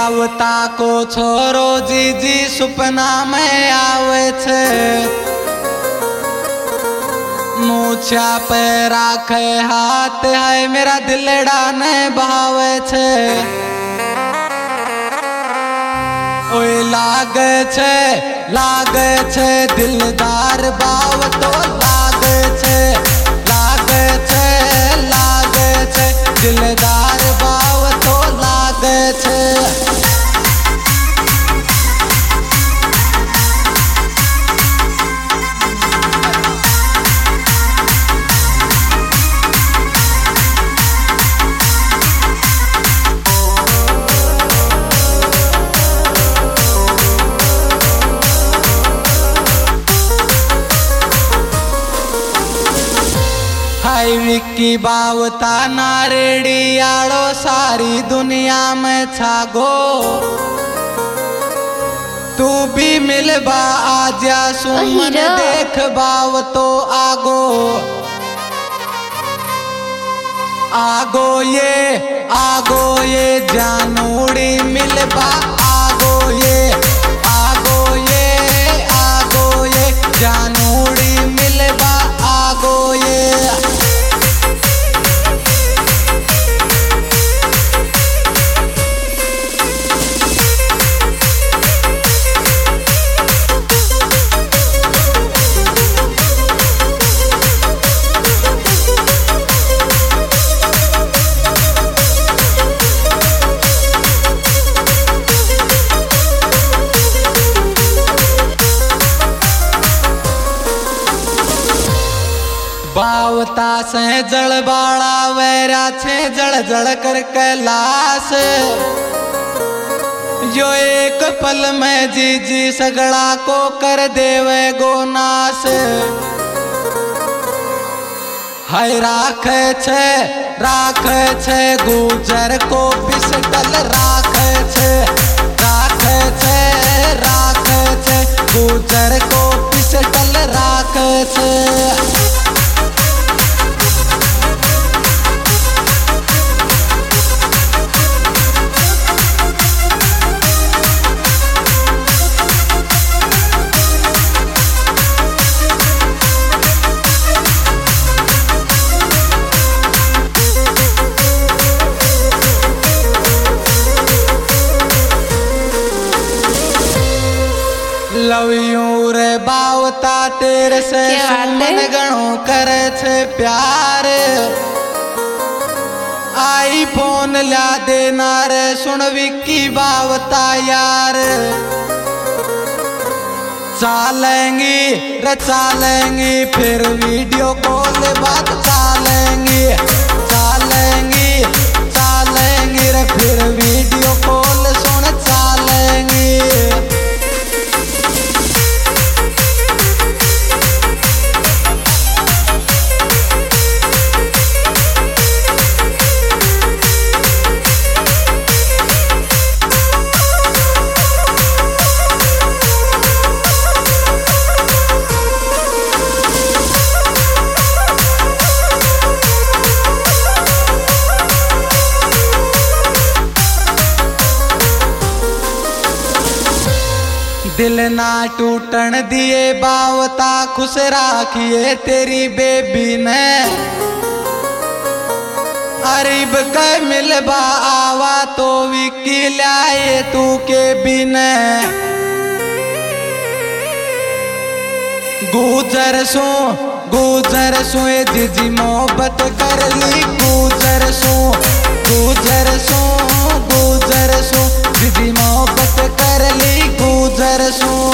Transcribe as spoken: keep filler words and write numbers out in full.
बावता को छोरो जीजी सपना में आवे छे, मूछा पे राखे हाथ है मेरा दिलड़ा ने भावे छे। ओए लागे छे लागे छे दिलदार बाव तो लागे छे लागे छे लागे छे दिलदार बाव तो लागे छे। हाय विक्की बावता नारेड़ी आड़ो सारी दुनिया में छागो, तू भी मिलबा आजा सुमन देख बाव तो आगो आगो ये आगो ये जानूड़ी मिलबा आगो ये आगो ये आगो ये जानूड़ी मिलबा आगो ये। बावता से जल बाड़ा वैरा छे जड़ जड़ कर कैलाश, जो एक पल में जी जी सगड़ा को कर देवे गो नाश। हाय राखे छे राखे छे गुजर को पिसटल राखे छे राखे छे राखे छे गुजर को पिसटल राखे छे। लव यू रे बावता तेरे से सुमन गणो करे छे प्यार, आई फोन ला देना रे सुन विक्की बावता यार। चालेंगी रे चालेंगी फिर वीडियो कॉल बात चालेंगी चालेंगी चालेंगी रे फिर वीडियो कॉल सुन चालेंगी। दिल ना टूटन दिए बावता खुश राखिए तेरी बेबी ने, अरीब के मिलबा आवा तो विक्की लाए तू के बिने। गुजर सो गुजर सो जीजी मोहब्बत कर ली गुजर सो गुजर सो गुजर सो जीजी मोहब्बत कर ली गुजर सो।